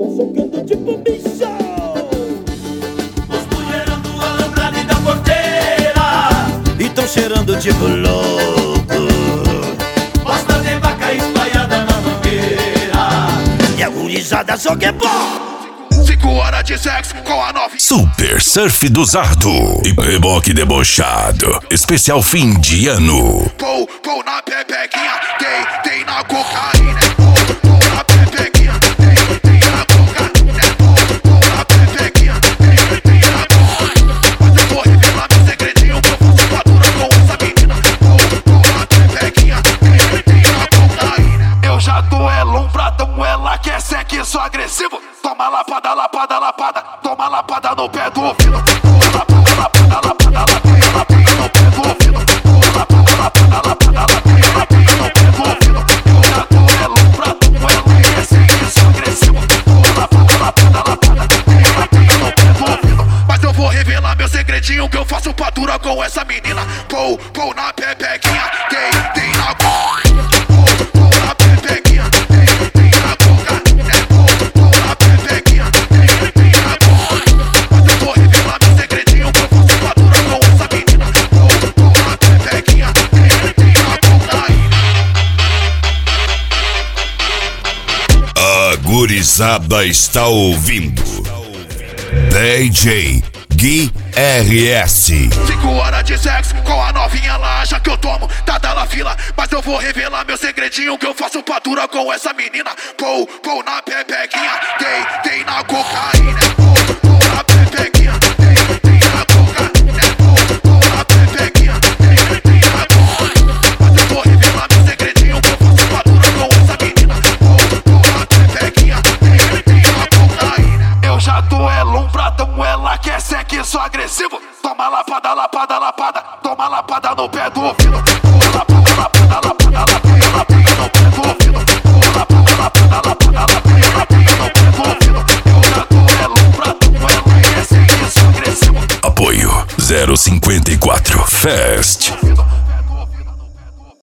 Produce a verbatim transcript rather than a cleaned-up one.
tão socando tipo bicho. Os mulherão do alambrado e da porteira e tão cheirando tipo louco. Bosta de vaca espalhada na mangueira E a gurizada só que é bom. Cinco horas de sexo com a novinha. Super Surf do Zardo e reboque debochado. Especial fim de ano. Pou, pou na pepequinha, tem, tem na cocaína. Pou, pou na pepequinha, tem, tem na cocaína. Pou, pou na pepequinha, tem, tem na cocaína. Mas eu vou revelar meu segredinho que eu faço fatura com essa menina. Pou, pou na pepequinha, tem, tem na cocaína. Eu já duelo um pratão, ela quer sexo agressivo. Toma lapada, lapada, lapada, toma lapada no pé do ouvido. Toma lapada, lapada, lapada, lapada, lapada no pé do ouvido. Toma lapada, lapada, lapada, lapada, lapada no pé do ouvido. Eu já duelo pra tu, ela quer sexo agressivo. Toma lapada, lapada, lapada, lapada no pé do ouvido. Mas eu vou revelar meu segredinho que eu faço padura com essa menina. Pou, pou na pepequinha, tem, tem na coca. Pou, pou na pepequinha, tem, tem na coca. A gurizada está ouvindo D J Gui R S. Cinco horas de sexo com a novinha, ela acha que eu tomo, tá dela fila. Mas eu vou revelar meu segredinho que eu faço padura com essa menina. Pou, pou na pepequinha, tem, tem na cocaína. Pou, pou na pepequinha, tem, tem na cocaína. Pou, pou na pepequinha, tem, tem na cocaína. Mas eu vou revelar meu segredinho que eu faço padura com essa menina. Pou, pou na pepequinha, tem, tem na cocaína. Eu já duelo um pratão, ela quer sexo agressivo. Toma lapada, lapada, lapada, toma lapada no pé do ouvido. Toma lapada, lapada, lapada, lapada, lapada no pé do ouvido. Toma lapada, lapada, lapada, lapada, lapada no pé do ouvido. Eu já duelo pra tu, ela quer sexo agressivo. Apoio zero cinquenta e quatro Fest.